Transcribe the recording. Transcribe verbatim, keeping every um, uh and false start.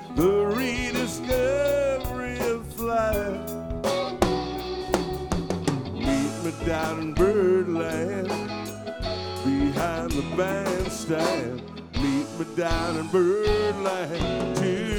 the rediscovery of flight. Meet me down in Birdland, behind the bandstand. Meet me down in Birdland too.